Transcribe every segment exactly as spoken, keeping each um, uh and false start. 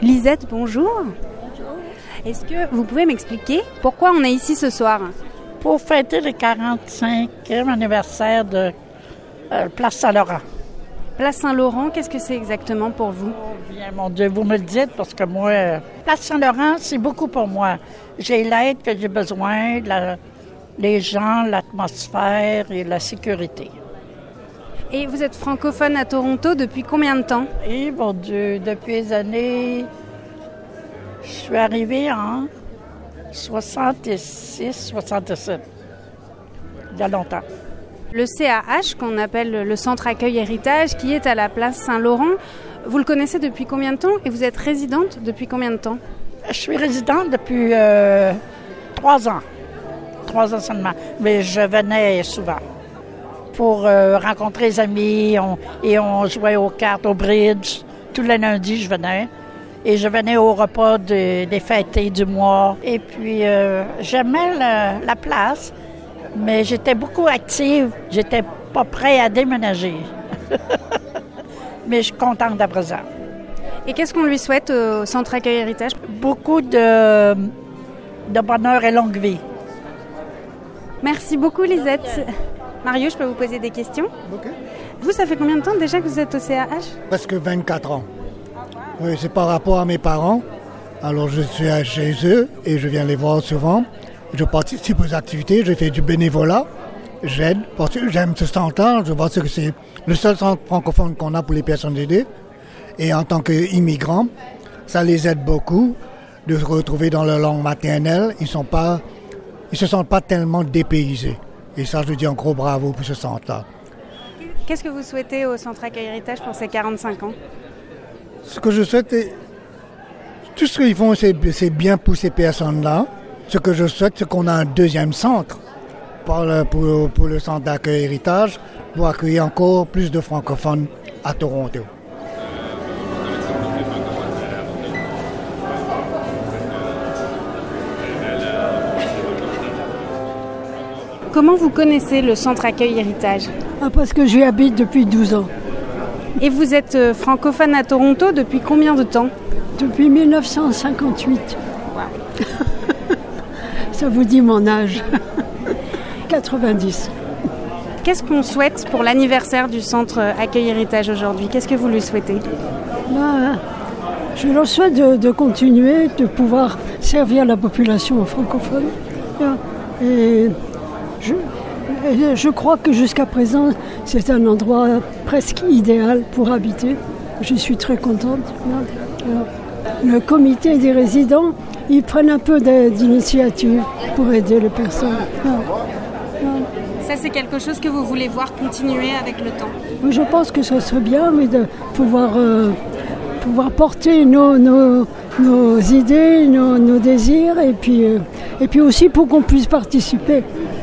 Lisette, bonjour. Bonjour. Est-ce que vous pouvez m'expliquer pourquoi on est ici ce soir? Pour fêter le quarante-cinquième anniversaire de euh, Place Saint-Laurent. Place Saint-Laurent, qu'est-ce que c'est exactement pour vous? Oh bien, mon Dieu, vous me le dites parce que moi, euh, Place Saint-Laurent, c'est beaucoup pour moi. J'ai l'aide que j'ai besoin, la, les gens, l'atmosphère et la sécurité. Et vous êtes francophone à Toronto depuis combien de temps? Et mon Dieu, depuis les années... Je suis arrivée en soixante-six soixante-sept. Il y a longtemps. Le C A H, qu'on appelle le Centre Accueil Héritage, qui est à la place Saint-Laurent, vous le connaissez depuis combien de temps et vous êtes résidente depuis combien de temps? Je suis résidente depuis euh, trois ans. Trois ans seulement. Mais je venais souvent pour euh, rencontrer les amis on, et on jouait aux cartes, au bridge. Tous les lundis, je venais. Et je venais au repas de, des fêtés du mois. Et puis, euh, j'aimais la, la place, mais j'étais beaucoup active. J'étais pas prête à déménager. Mais je suis contente à présent. Et qu'est-ce qu'on lui souhaite au Centre Accueil Héritage? Beaucoup de, de bonheur et longue vie. Merci beaucoup, Lisette. Mario, je peux vous poser des questions? Ok. Vous, ça fait combien de temps déjà que vous êtes au C A H? Presque vingt-quatre ans. Oui, c'est par rapport à mes parents. Alors, je suis chez eux et je viens les voir souvent. Je participe aux activités, je fais du bénévolat. J'aide parce que j'aime ce centre-là. Je pense que c'est le seul centre francophone qu'on a pour les personnes aidées. Et en tant qu'immigrants, ça les aide beaucoup de se retrouver dans leur langue maternelle. Ils sont pas, ils se sentent pas tellement dépaysés. Et ça, je dis un gros bravo pour ce centre-là. Qu'est-ce que vous souhaitez au Centre Accueil Héritage pour ces quarante-cinq ans? Ce que je souhaite, tout ce qu'ils font, c'est, c'est bien pour ces personnes-là. Ce que je souhaite, c'est qu'on a un deuxième centre pour le, pour, pour le Centre d'accueil Héritage pour accueillir encore plus de francophones à Toronto. Comment vous connaissez le Centre Accueil Héritage? Ah, parce que j'y habite depuis douze ans. Et vous êtes francophone à Toronto depuis combien de temps? Depuis mille neuf cent cinquante-huit. Wow. Ça vous dit mon âge. quatre-vingt-dix. Qu'est-ce qu'on souhaite pour l'anniversaire du Centre Accueil Héritage aujourd'hui? Qu'est-ce que vous lui souhaitez? Ben, je leur souhaite de, de continuer, de pouvoir servir la population francophone. Et je, et je crois que jusqu'à présent, c'est un endroit presque idéal pour habiter. Je suis très contente. Le comité des résidents, ils prennent un peu d'initiative pour aider les personnes. Ça, c'est quelque chose que vous voulez voir continuer avec le temps? Je pense que ce serait bien, mais de pouvoir, euh, pouvoir porter nos, nos, nos idées, nos, nos désirs, et puis, euh, et puis aussi pour qu'on puisse participer.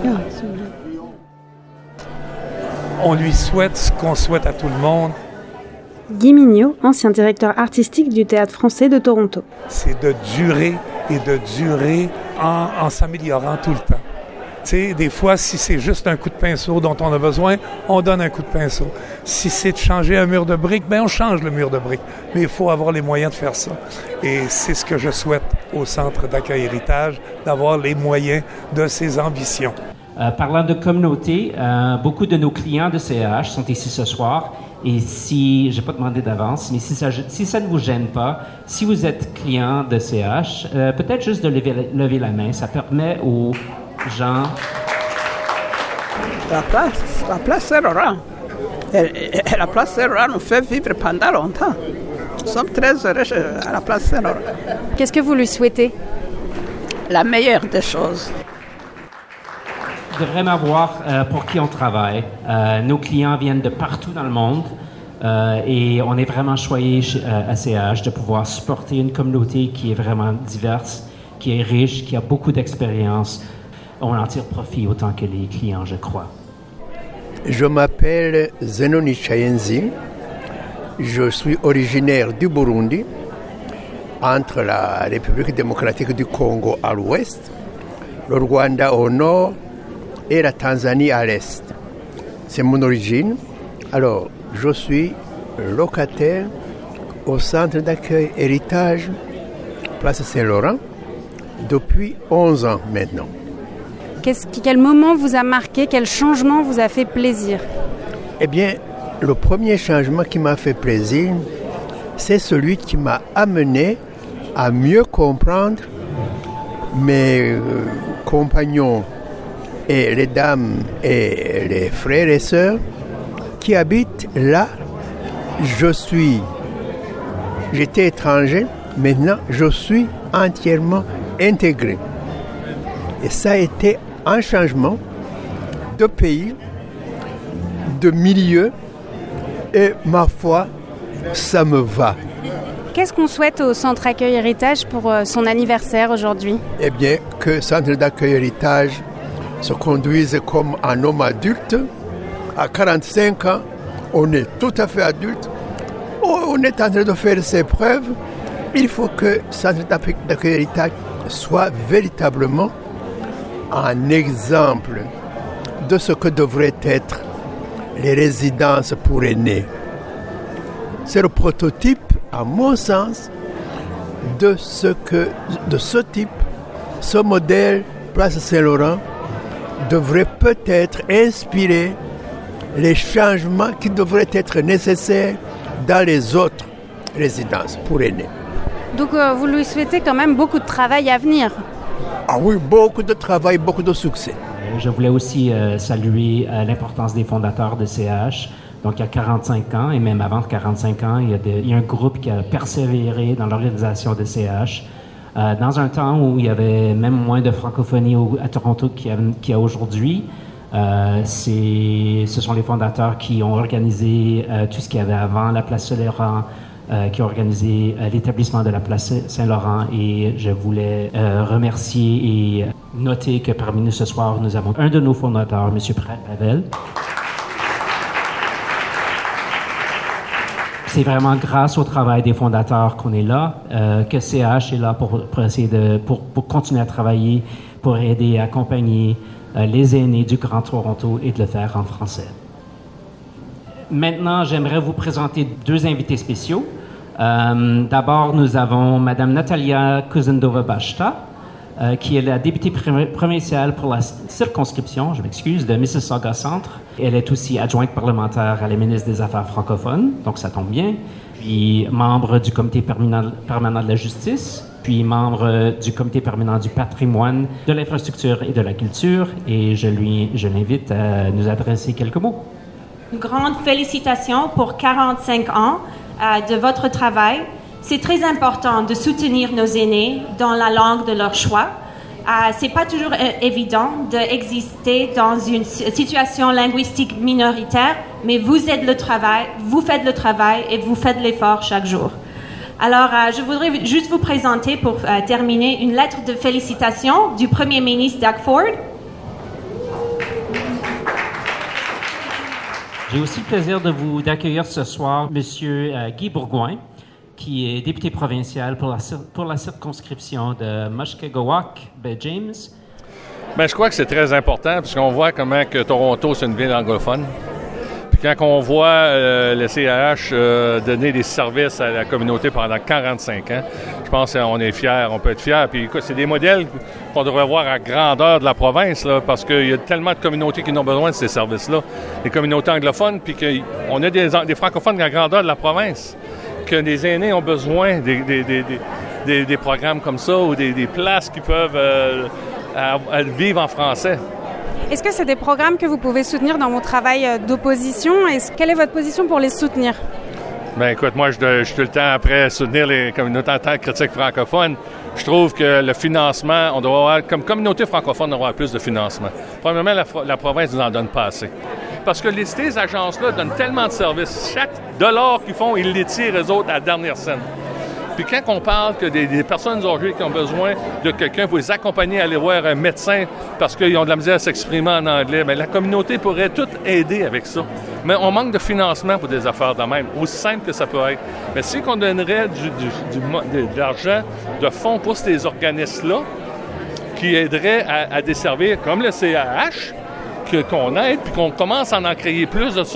On lui souhaite ce qu'on souhaite à tout le monde. Guy Mignot, ancien directeur artistique du Théâtre français de Toronto. C'est de durer et de durer en, en s'améliorant tout le temps. Tu sais, des fois, si c'est juste un coup de pinceau dont on a besoin, on donne un coup de pinceau. Si c'est de changer un mur de briques, bien, on change le mur de briques. Mais il faut avoir les moyens de faire ça. Et c'est ce que je souhaite au Centre d'accueil Héritage, d'avoir les moyens de ses ambitions. Euh, parlant de communauté, euh, beaucoup de nos clients de C A H sont ici ce soir. Et si, je n'ai pas demandé d'avance, mais si ça, si ça ne vous gêne pas, si vous êtes client de C A H, euh, peut-être juste de lever, lever la main. Ça permet aux gens... La place, la place Saint-Laurent. Et, et la place Saint-Laurent nous fait vivre pendant longtemps. Nous sommes très heureux à la place Saint-Laurent. Qu'est-ce que vous lui souhaitez? La meilleure des choses. De vraiment voir euh, pour qui on travaille. Euh, nos clients viennent de partout dans le monde euh, et on est vraiment choyé euh, à C A H de pouvoir supporter une communauté qui est vraiment diverse, qui est riche, qui a beaucoup d'expérience. On en tire profit autant que les clients, je crois. Je m'appelle Zenoni Chayenzi. Je suis originaire du Burundi, entre la République démocratique du Congo à l'ouest, le Rwanda au nord et la Tanzanie à l'est. C'est mon origine. Alors, je suis locataire au centre d'accueil Héritage, place Saint-Laurent, depuis onze ans maintenant. Qu'est-ce, quel moment vous a marqué? Quel changement vous a fait plaisir? Eh bien, le premier changement qui m'a fait plaisir, c'est celui qui m'a amené à mieux comprendre mes euh, compagnons et les dames et les frères et sœurs qui habitent là. Je suis, j'étais étranger, maintenant je suis entièrement intégré. Et ça a été un changement de pays, de milieu, et ma foi, ça me va. Qu'est-ce qu'on souhaite au Centre Accueil Héritage pour son anniversaire aujourd'hui? Eh bien, que le Centre d'accueil Héritage se conduise comme un homme adulte. À quarante-cinq ans, on est tout à fait adulte. On est en train de faire ses preuves. Il faut que le Centre d'accueil Héritage soit véritablement un exemple de ce que devraient être les résidences pour aînés. C'est le prototype, à mon sens, de ce que, de ce type, ce modèle, Place Saint-Laurent, devrait peut-être inspirer les changements qui devraient être nécessaires dans les autres résidences pour aînés. Donc euh, vous lui souhaitez quand même beaucoup de travail à venir? Ah oui, beaucoup de travail, beaucoup de succès. Je voulais aussi euh, saluer euh, l'importance des fondateurs de C H. Donc, il y a quarante-cinq ans, et même avant quarante-cinq ans, il y a, de, il y a un groupe qui a persévéré dans l'organisation de C H. Euh, dans un temps où il y avait même moins de francophonie au, à Toronto qu'il y a, qu'il y a aujourd'hui, euh, c'est, ce sont les fondateurs qui ont organisé euh, tout ce qu'il y avait avant la place Saint-Laurent, euh, qui ont organisé euh, l'établissement de la place Saint-Laurent, et je voulais euh, remercier et noter que parmi nous ce soir, nous avons un de nos fondateurs, M. Pratt-Pavel. C'est vraiment grâce au travail des fondateurs qu'on est là, euh, que C H est là pour, pour essayer de, pour, pour continuer à travailler, pour aider et accompagner euh, les aînés du Grand Toronto et de le faire en français. Maintenant, j'aimerais vous présenter deux invités spéciaux. Euh, d'abord, nous avons Mme Natalia Kuzendova-Bashta, euh, qui est la députée provinciale pour la circonscription, je m'excuse, de Mississauga Centre. Elle est aussi adjointe parlementaire à la ministre des Affaires francophones, donc ça tombe bien. Puis membre du comité permanent, permanent de la justice, puis membre du comité permanent du patrimoine, de l'infrastructure et de la culture. Et je, lui, je l'invite à nous adresser quelques mots. Une grande félicitation pour quarante-cinq ans euh, de votre travail. C'est très important de soutenir nos aînés dans la langue de leur choix. Euh, c'est pas toujours euh, évident d'exister dans une situation linguistique minoritaire, mais vous êtes le travail, vous faites le travail et vous faites l'effort chaque jour. Alors, euh, je voudrais juste vous présenter pour euh, terminer une lettre de félicitations du Premier ministre Doug Ford. J'ai aussi le plaisir de vous d'accueillir ce soir M. Euh, Guy Bourgoin, qui est député provincial pour la, pour la circonscription de Mushkegowuk-Baie-James. Bien, je crois que c'est très important, parce qu'on voit comment que Toronto, c'est une ville anglophone. Puis quand on voit euh, le C A H euh, donner des services à la communauté pendant quarante-cinq ans, je pense qu'on est fiers, on peut être fiers. Puis écoute, c'est des modèles qu'on devrait voir à grandeur de la province, là, parce qu'il y a tellement de communautés qui ont besoin de ces services-là. Les communautés anglophones, puis qu'on a des, des francophones à la grandeur de la province. Que les aînés ont besoin des, des, des, des, des programmes comme ça ou des, des places qui peuvent euh, à, à vivre en français. Est-ce que c'est des programmes que vous pouvez soutenir dans vos travail d'opposition? Est-ce, quelle est votre position pour les soutenir? Bien, écoute, moi, je, je suis tout le temps après soutenir les communautés en tant que critique francophone. Je trouve que le financement, on doit avoir, comme communauté francophone, on doit avoir plus de financement. Premièrement, la, la province ne nous en donne pas assez. Parce que les, ces agences-là donnent tellement de services. Chaque dollar qu'ils font, ils les tirent, eux autres, à la dernière scène. Puis quand on parle que des, des personnes âgées qui ont besoin de quelqu'un pour les accompagner à aller voir un médecin parce qu'ils ont de la misère à s'exprimer en anglais, bien, la communauté pourrait tout aider avec ça. Mais on manque de financement pour des affaires de même, aussi simple que ça peut être. Mais si on donnerait du, du, du, de l'argent, de fonds pour ces organismes-là, qui aideraient à, à desservir, comme le C A H, que, qu'on aide, puis qu'on commence à en créer plus de ça,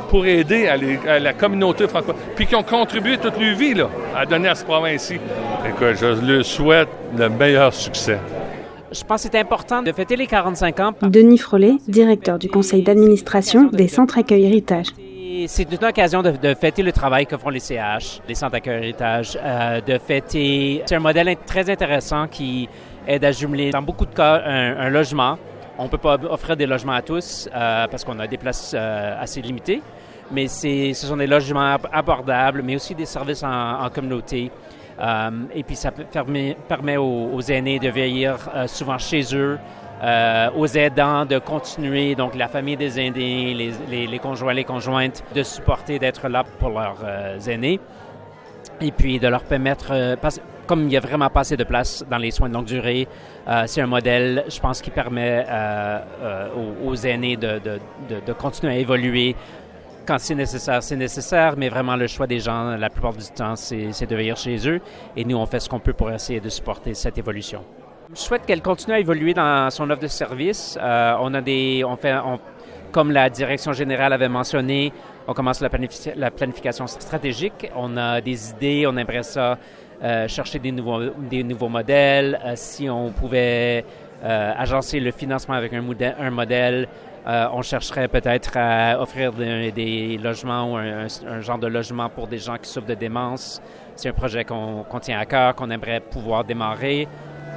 pour aider à, les, à la communauté francophone, puis qui ont contribué toute leur vie là, à donner à cette province-ci. Écoute, je leur souhaite le meilleur succès. Je pense que c'est important de fêter les quarante-cinq ans. Denis Frolet, directeur du conseil d'administration des centres accueil héritage. C'est une occasion de, de fêter le travail que font les C H, les centres accueil héritage, euh, de fêter. C'est un modèle très intéressant qui aide à jumeler, dans beaucoup de cas, un, un logement. On ne peut pas offrir des logements à tous euh, parce qu'on a des places euh, assez limitées, mais c'est, ce sont des logements abordables, mais aussi des services en, en communauté. Euh, et puis ça permet, permet aux, aux aînés de vieillir euh, souvent chez eux, euh, aux aidants de continuer, donc la famille des aînés, les, les, les conjoints, les conjointes, de supporter, d'être là pour leurs euh, aînés. Et puis de leur permettre, euh, parce, comme il n'y a vraiment pas assez de place dans les soins de longue durée, euh, c'est un modèle, je pense, qui permet euh, euh, aux, aux aînés de, de, de, de continuer à évoluer. Quand c'est nécessaire, c'est nécessaire, mais vraiment le choix des gens, la plupart du temps, c'est, c'est de veiller chez eux. Et nous, on fait ce qu'on peut pour essayer de supporter cette évolution. Je souhaite qu'elle continue à évoluer dans son offre de service. Euh, on a des, on fait, on, comme la direction générale avait mentionné, on commence la, planifi- la planification stratégique. On a des idées, on aimerait ça euh, chercher des nouveaux, des nouveaux modèles. Euh, si on pouvait euh, agencer le financement avec un, modèle, un modèle, euh, on chercherait peut-être à offrir des, des logements ou un, un genre de logement pour des gens qui souffrent de démence. C'est un projet qu'on, qu'on tient à cœur, qu'on aimerait pouvoir démarrer.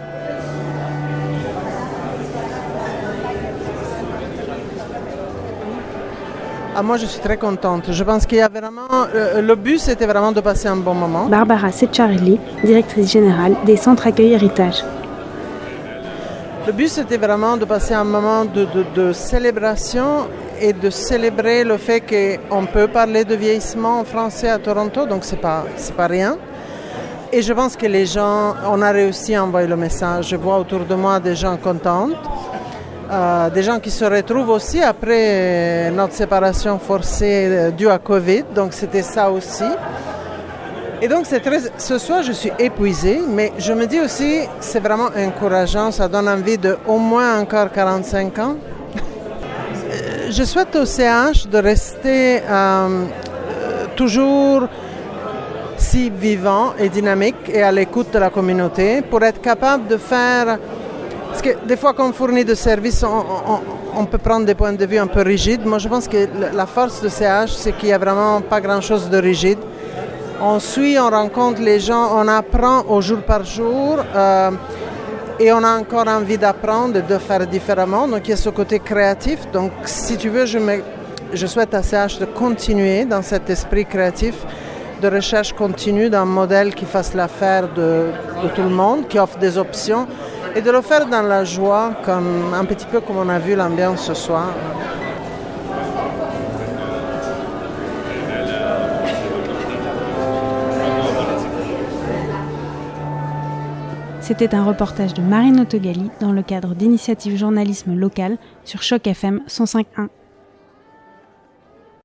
Ah, moi, je suis très contente. Je pense qu'il y a vraiment... Euh, le but, c'était vraiment de passer un bon moment. Barbara Secciarelli, directrice générale des centres accueil héritage. Le but, c'était vraiment de passer un moment de, de, de célébration et de célébrer le fait qu'on peut parler de vieillissement en français à Toronto, donc c'est pas, c'est pas rien. Et je pense que les gens, on a réussi à envoyer le message. Je vois autour de moi des gens contents. Euh, des gens qui se retrouvent aussi après notre séparation forcée due à Covid, donc c'était ça aussi. Et donc c'est très... ce soir je suis épuisée, mais je me dis aussi c'est vraiment encourageant, ça donne envie de au moins encore quarante-cinq ans. Je souhaite au C H de rester euh, toujours si vivant et dynamique et à l'écoute de la communauté pour être capable de faire... Parce que des fois, quand on fournit des services, on, on, on peut prendre des points de vue un peu rigides. Moi, je pense que la force de C H, c'est qu'il n'y a vraiment pas grand-chose de rigide. On suit, on rencontre les gens, on apprend au jour par jour euh, et on a encore envie d'apprendre et de faire différemment. Donc, il y a ce côté créatif. Donc, si tu veux, je, me, je souhaite à C H de continuer dans cet esprit créatif de recherche continue d'un modèle qui fasse l'affaire de, de tout le monde, qui offre des options. Et de le faire dans la joie, comme, un petit peu comme on a vu l'ambiance ce soir. C'était un reportage de Marine Autogali dans le cadre d'Initiative Journalisme Local sur Choc F M cent cinq point un.